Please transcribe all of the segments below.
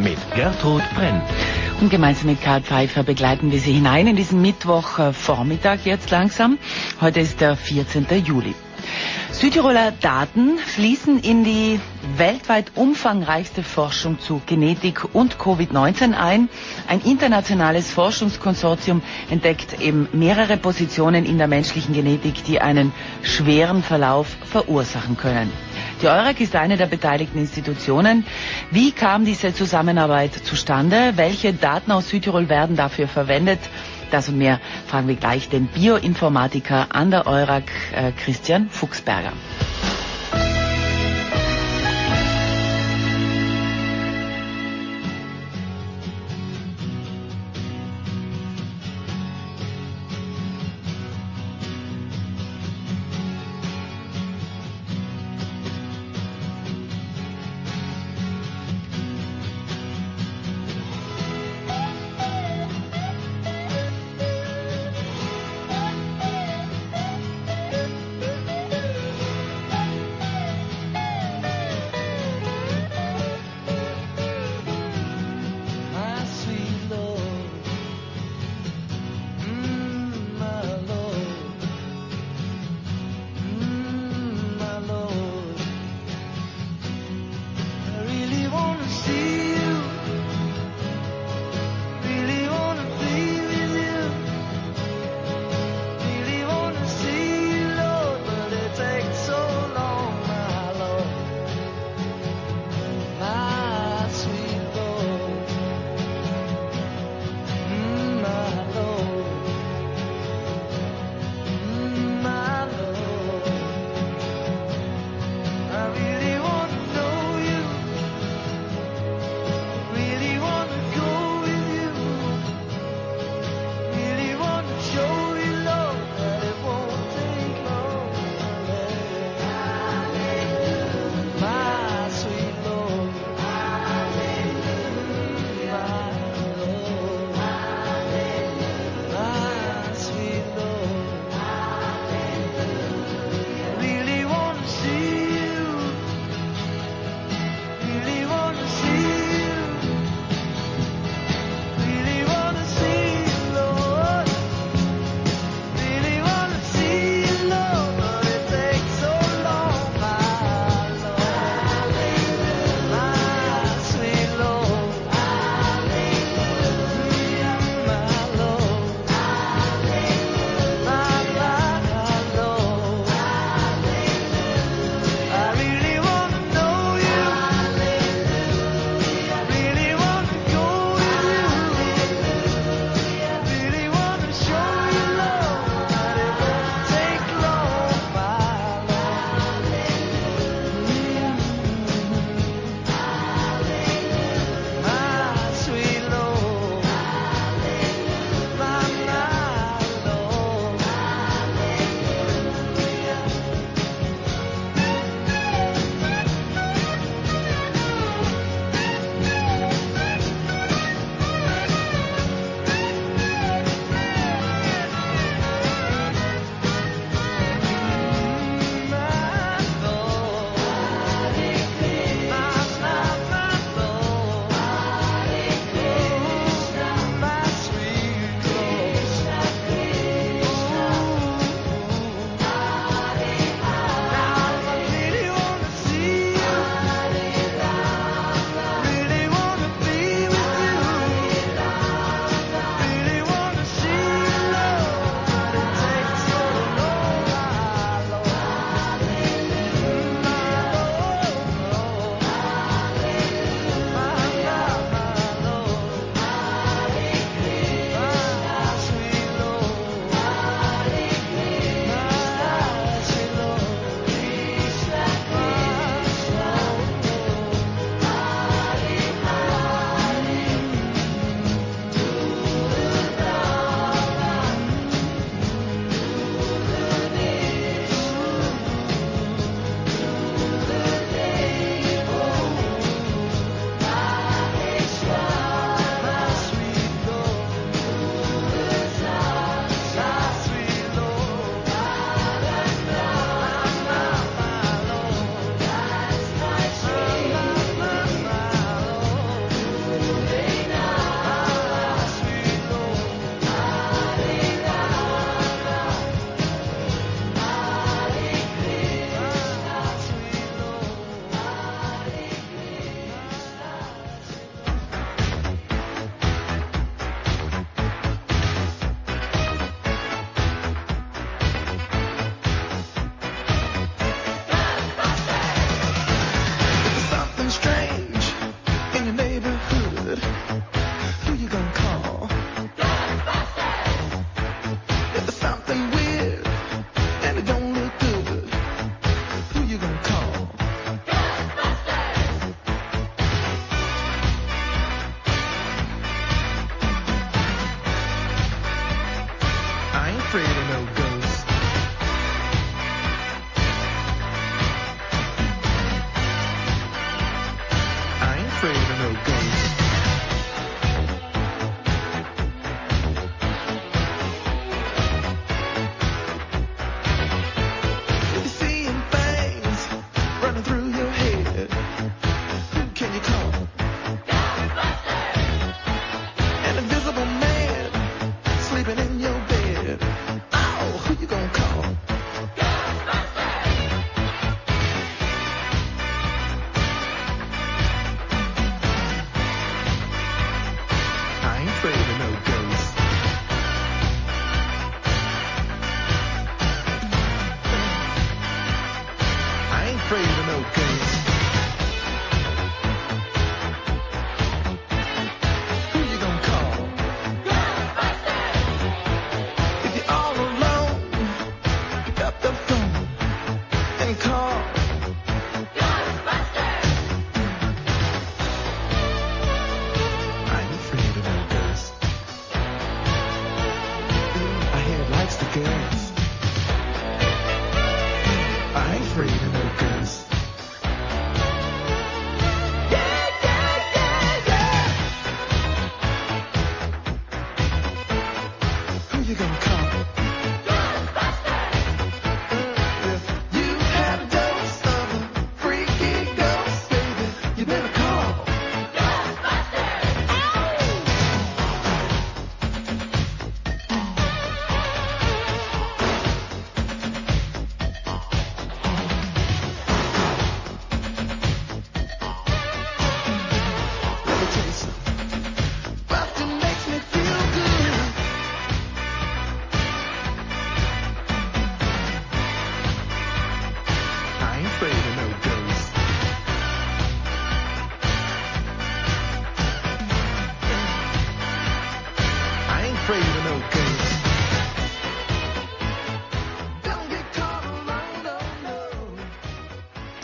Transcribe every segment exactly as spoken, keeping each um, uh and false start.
mit Gertrud Brenn. Und gemeinsam mit Karl Pfeiffer begleiten wir Sie hinein in diesen Mittwochvormittag jetzt langsam. Heute ist der vierzehnten Juli. Südtiroler Daten fließen in die weltweit umfangreichste Forschung zu Genetik und Covid neunzehn ein. Ein internationales Forschungskonsortium entdeckt eben mehrere Positionen in der menschlichen Genetik, die einen schweren Verlauf verursachen können. Die EURAC ist eine der beteiligten Institutionen. Wie kam diese Zusammenarbeit zustande? Welche Daten aus Südtirol werden dafür verwendet? Das und mehr fragen wir gleich den Bioinformatiker an der EURAC, äh, Christian Fuchsberger.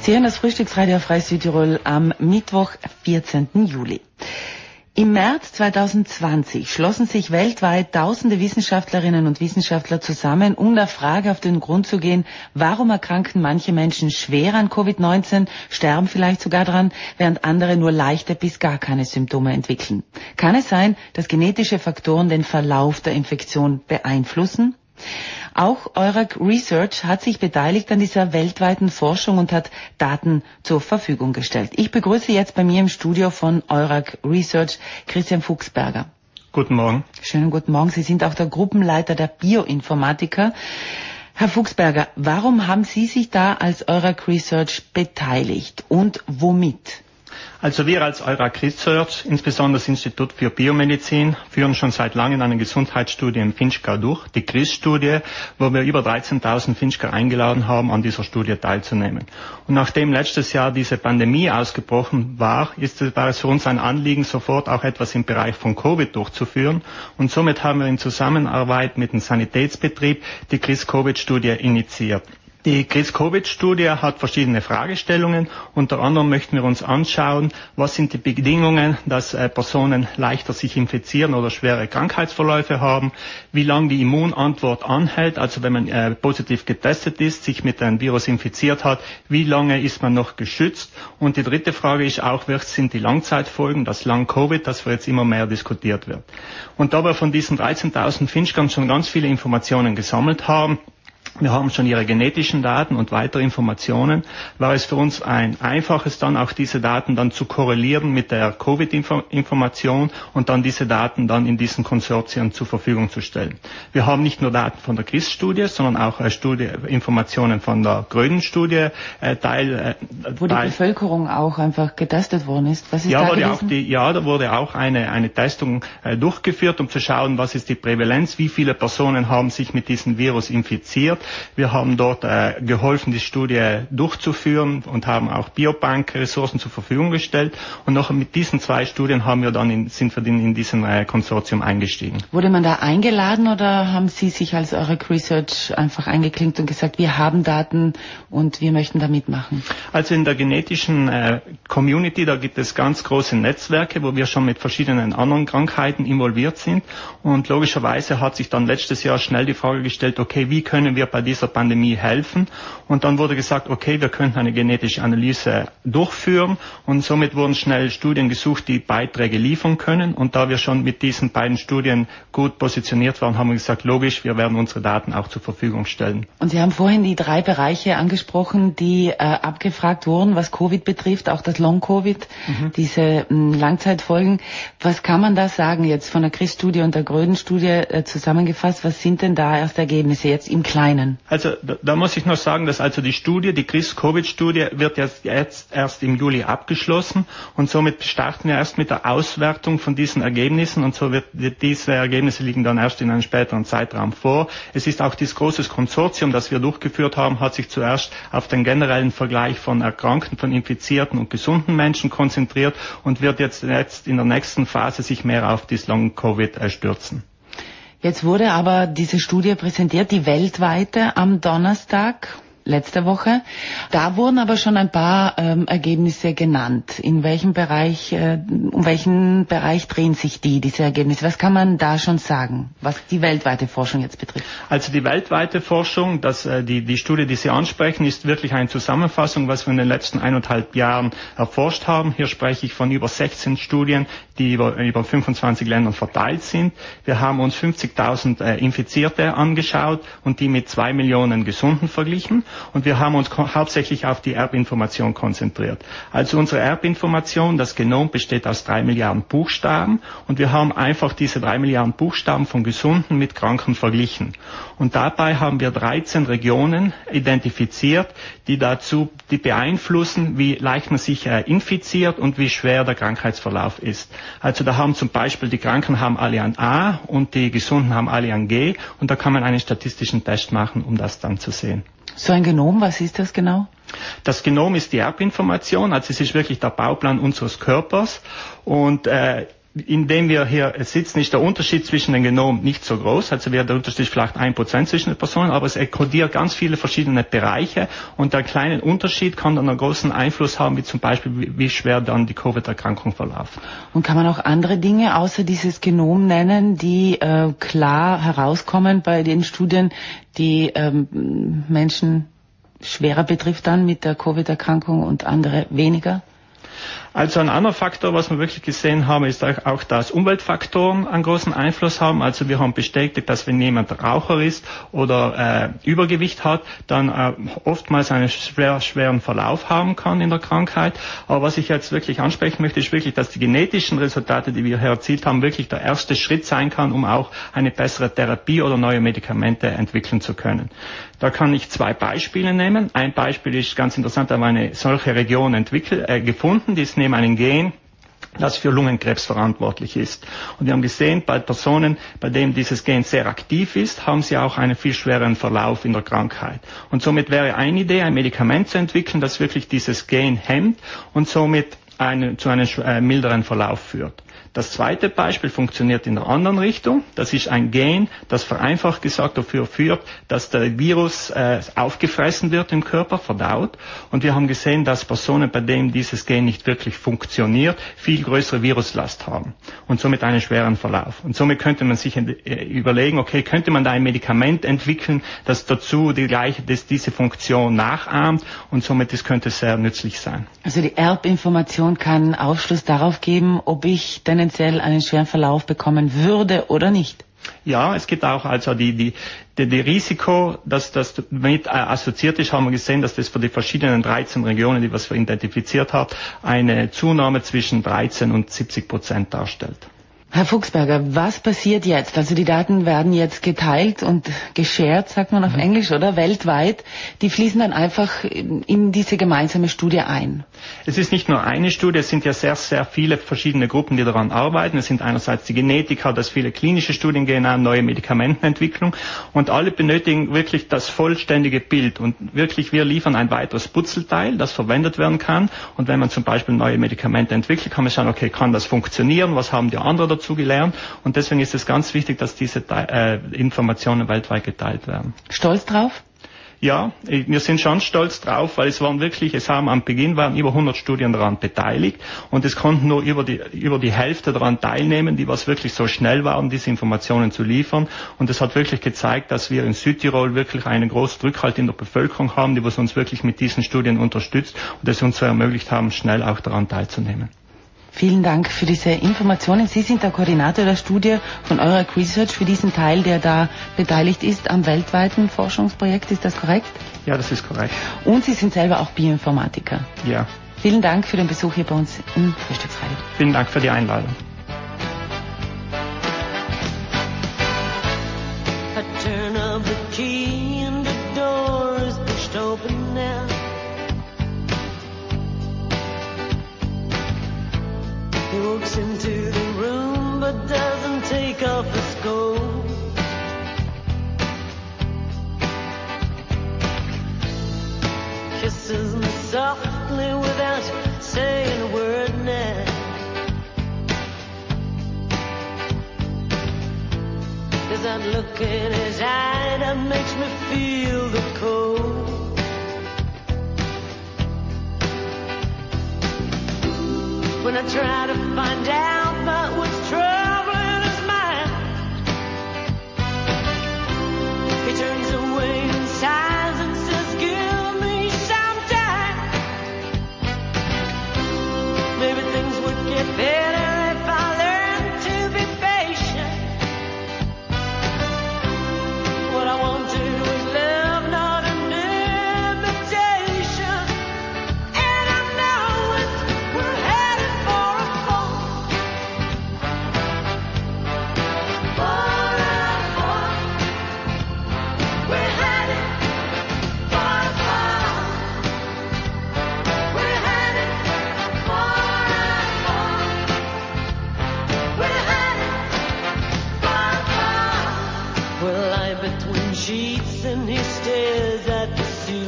Sie hören das Frühstücksradio auf Frei Südtirol am Mittwoch, vierzehnten Juli. Im März zweitausendzwanzig schlossen sich weltweit tausende Wissenschaftlerinnen und Wissenschaftler zusammen, um der Frage auf den Grund zu gehen, warum erkranken manche Menschen schwer an Covid neunzehn, sterben vielleicht sogar daran, während andere nur leichte bis gar keine Symptome entwickeln. Kann es sein, dass genetische Faktoren den Verlauf der Infektion beeinflussen? Auch Eurac Research hat sich beteiligt an dieser weltweiten Forschung und hat Daten zur Verfügung gestellt. Ich begrüße jetzt bei mir im Studio von Eurac Research Christian Fuchsberger. Guten Morgen. Schönen guten Morgen. Sie sind auch der Gruppenleiter der Bioinformatiker. Herr Fuchsberger, warum haben Sie sich da als Eurac Research beteiligt und womit? Also wir als Eurac Research, insbesondere das Institut für Biomedizin, führen schon seit langem eine Gesundheitsstudie im Finchgau durch, die C R I S-Studie, wo wir über dreizehntausend Finchgau eingeladen haben, an dieser Studie teilzunehmen. Und nachdem letztes Jahr diese Pandemie ausgebrochen war, ist es, war es für uns ein Anliegen, sofort auch etwas im Bereich von Covid durchzuführen. Und somit haben wir in Zusammenarbeit mit dem Sanitätsbetrieb die C R I S-Covid-Studie initiiert. Die C R I S-Covid-Studie hat verschiedene Fragestellungen. Unter anderem möchten wir uns anschauen, was sind die Bedingungen, dass äh, Personen leichter sich infizieren oder schwere Krankheitsverläufe haben, wie lange die Immunantwort anhält, also wenn man äh, positiv getestet ist, sich mit einem Virus infiziert hat, wie lange ist man noch geschützt. Und die dritte Frage ist auch, was sind die Langzeitfolgen, das Lang-Covid, das jetzt immer mehr diskutiert wird. Und da wir von diesen dreizehntausend Finchgauern schon ganz viele Informationen gesammelt haben, wir haben schon ihre genetischen Daten und weitere Informationen, war es für uns ein einfaches dann auch diese Daten dann zu korrelieren mit der Covid-Information und dann diese Daten dann in diesen Konsortien zur Verfügung zu stellen. Wir haben nicht nur Daten von der C R I S-Studie, sondern auch äh, Studie, Informationen von der Gröden-Studie, äh, Teil, äh, wo die Teil, Bevölkerung auch einfach getestet worden ist. Was ist ja, da wurde gewesen? Auch die, ja, da wurde auch eine, eine Testung äh, durchgeführt, um zu schauen, was ist die Prävalenz, wie viele Personen haben sich mit diesem Virus infiziert. Wir haben dort äh, geholfen, die Studie durchzuführen und haben auch Biobank-Ressourcen zur Verfügung gestellt. Und noch mit diesen zwei Studien haben wir dann in, sind wir in, in diesem äh, Konsortium eingestiegen. Wurde man da eingeladen oder haben Sie sich als Eurac Research einfach eingeklinkt und gesagt, wir haben Daten und wir möchten da mitmachen? Also in der genetischen äh, Community, da gibt es ganz große Netzwerke, wo wir schon mit verschiedenen anderen Krankheiten involviert sind. Und logischerweise hat sich dann letztes Jahr schnell die Frage gestellt, okay, wie können wir bei dieser Pandemie helfen? Und dann wurde gesagt, okay, wir könnten eine genetische Analyse durchführen und somit wurden schnell Studien gesucht, die Beiträge liefern können. Und da wir schon mit diesen beiden Studien gut positioniert waren, haben wir gesagt, logisch, wir werden unsere Daten auch zur Verfügung stellen. Und Sie haben vorhin die drei Bereiche angesprochen, die äh, abgefragt wurden, was Covid betrifft, auch das Long-Covid, mhm. diese mh, Langzeitfolgen. Was kann man da sagen jetzt von der C R I S-Studie und der Gröden-Studie äh, zusammengefasst? Was sind denn da erste Ergebnisse jetzt im Kleinen? Also da, da muss ich noch sagen, dass also die Studie, die C R I S-Covid-Studie wird jetzt, jetzt erst im Juli abgeschlossen und somit starten wir erst mit der Auswertung von diesen Ergebnissen und so wird diese Ergebnisse liegen dann erst in einem späteren Zeitraum vor. Es ist auch dieses große Konsortium, das wir durchgeführt haben, hat sich zuerst auf den generellen Vergleich von Erkrankten, von infizierten und gesunden Menschen konzentriert und wird jetzt, jetzt in der nächsten Phase sich mehr auf das Long-Covid stürzen. Jetzt wurde aber diese Studie präsentiert, die weltweite, am Donnerstag letzte Woche. Da wurden aber schon ein paar ähm, Ergebnisse genannt. In welchem Bereich, äh, um welchen Bereich drehen sich die, diese Ergebnisse? Was kann man da schon sagen, was die weltweite Forschung jetzt betrifft? Also die weltweite Forschung, das, äh, die, die Studie, die Sie ansprechen, ist wirklich eine Zusammenfassung, was wir in den letzten eineinhalb Jahren erforscht haben. Hier spreche ich von über sechzehn Studien, die über, über fünfundzwanzig Ländern verteilt sind. Wir haben uns fünfzigtausend äh, Infizierte angeschaut und die mit zwei Millionen Gesunden verglichen. Und wir haben uns hauptsächlich auf die Erbinformation konzentriert. Also unsere Erbinformation, das Genom, besteht aus drei Milliarden Buchstaben und wir haben einfach diese drei Milliarden Buchstaben von Gesunden mit Kranken verglichen. Und dabei haben wir dreizehn Regionen identifiziert, die dazu, die beeinflussen, wie leicht man sich äh, infiziert und wie schwer der Krankheitsverlauf ist. Also da haben zum Beispiel die Kranken haben alle ein A und die Gesunden haben alle ein G und da kann man einen statistischen Test machen, um das dann zu sehen. So ein Genom, was ist das genau? Das Genom ist die Erbinformation, also es ist wirklich der Bauplan unseres Körpers und äh, indem wir hier sitzen, ist der Unterschied zwischen den Genomen nicht so groß. Also wäre der Unterschied vielleicht ein Prozent zwischen den Personen, aber es kodiert ganz viele verschiedene Bereiche und der kleine Unterschied kann dann einen großen Einfluss haben, wie zum Beispiel, wie schwer dann die Covid-Erkrankung verläuft. Und kann man auch andere Dinge außer dieses Genom nennen, die äh, klar herauskommen bei den Studien, die ähm, Menschen schwerer betrifft dann mit der Covid-Erkrankung und andere weniger? Also ein anderer Faktor, was wir wirklich gesehen haben, ist auch, dass Umweltfaktoren einen großen Einfluss haben. Also wir haben bestätigt, dass wenn jemand Raucher ist oder äh, Übergewicht hat, dann äh, oftmals einen schwer, schweren Verlauf haben kann in der Krankheit. Aber was ich jetzt wirklich ansprechen möchte, ist wirklich, dass die genetischen Resultate, die wir hier erzielt haben, wirklich der erste Schritt sein kann, um auch eine bessere Therapie oder neue Medikamente entwickeln zu können. Da kann ich zwei Beispiele nehmen. Ein Beispiel ist ganz interessant, da haben wir eine solche Region entwickelt, äh, gefunden, die ist neben einem Gen, das für Lungenkrebs verantwortlich ist. Und wir haben gesehen, bei Personen, bei denen dieses Gen sehr aktiv ist, haben sie auch einen viel schwereren Verlauf in der Krankheit. Und somit wäre eine Idee, ein Medikament zu entwickeln, das wirklich dieses Gen hemmt und somit eine, zu einem äh, milderen Verlauf führt. Das zweite Beispiel funktioniert in der anderen Richtung. Das ist ein Gen, das vereinfacht gesagt dafür führt, dass der Virus äh, aufgefressen wird im Körper, verdaut. Und wir haben gesehen, dass Personen, bei denen dieses Gen nicht wirklich funktioniert, viel größere Viruslast haben und somit einen schweren Verlauf. Und somit könnte man sich äh, überlegen, okay, könnte man da ein Medikament entwickeln, das dazu die gleiche, das diese Funktion nachahmt und somit das könnte sehr nützlich sein. Also die Erbinformation kann Aufschluss darauf geben, ob ich tendenziell einen schweren Verlauf bekommen würde oder nicht. Ja, es gibt auch also die, die, die, die Risiko, dass das mit äh, assoziiert ist, haben wir gesehen, dass das für die verschiedenen dreizehn Regionen, die wir identifiziert haben, eine Zunahme zwischen dreizehn und siebzig Prozent darstellt. Herr Fuchsberger, was passiert jetzt? Also die Daten werden jetzt geteilt und geshared, sagt man auf mhm. Englisch, oder? Weltweit. Die fließen dann einfach in diese gemeinsame Studie ein. Es ist nicht nur eine Studie, es sind ja sehr, sehr viele verschiedene Gruppen, die daran arbeiten. Es sind einerseits die Genetiker, das viele klinische Studien gehen an, neue Medikamentenentwicklung und alle benötigen wirklich das vollständige Bild und wirklich wir liefern ein weiteres Puzzleteil, das verwendet werden kann und wenn man zum Beispiel neue Medikamente entwickelt, kann man schauen, okay, kann das funktionieren, was haben die anderen dazu dazu gelernt und deswegen ist es ganz wichtig, dass diese äh, Informationen weltweit geteilt werden. Stolz drauf? Ja, wir sind schon stolz drauf, weil es waren wirklich, es haben am Beginn waren über hundert Studien daran beteiligt und es konnten nur über die, über die Hälfte daran teilnehmen, die was wirklich so schnell waren, diese Informationen zu liefern und es hat wirklich gezeigt, dass wir in Südtirol wirklich einen großen Rückhalt in der Bevölkerung haben, die was uns wirklich mit diesen Studien unterstützt und es uns so ermöglicht haben, schnell auch daran teilzunehmen. Vielen Dank für diese Informationen. Sie sind der Koordinator der Studie von Eurac Research für diesen Teil, der da beteiligt ist am weltweiten Forschungsprojekt. Ist das korrekt? Ja, das ist korrekt. Und Sie sind selber auch Bioinformatiker. Ja. Vielen Dank für den Besuch hier bei uns im Frühstücksradio. Vielen Dank für die Einladung. He walks into the room but doesn't take off his coat. Kisses me softly without saying a word now. There's that look in his eye that makes me feel the cold. When I try to find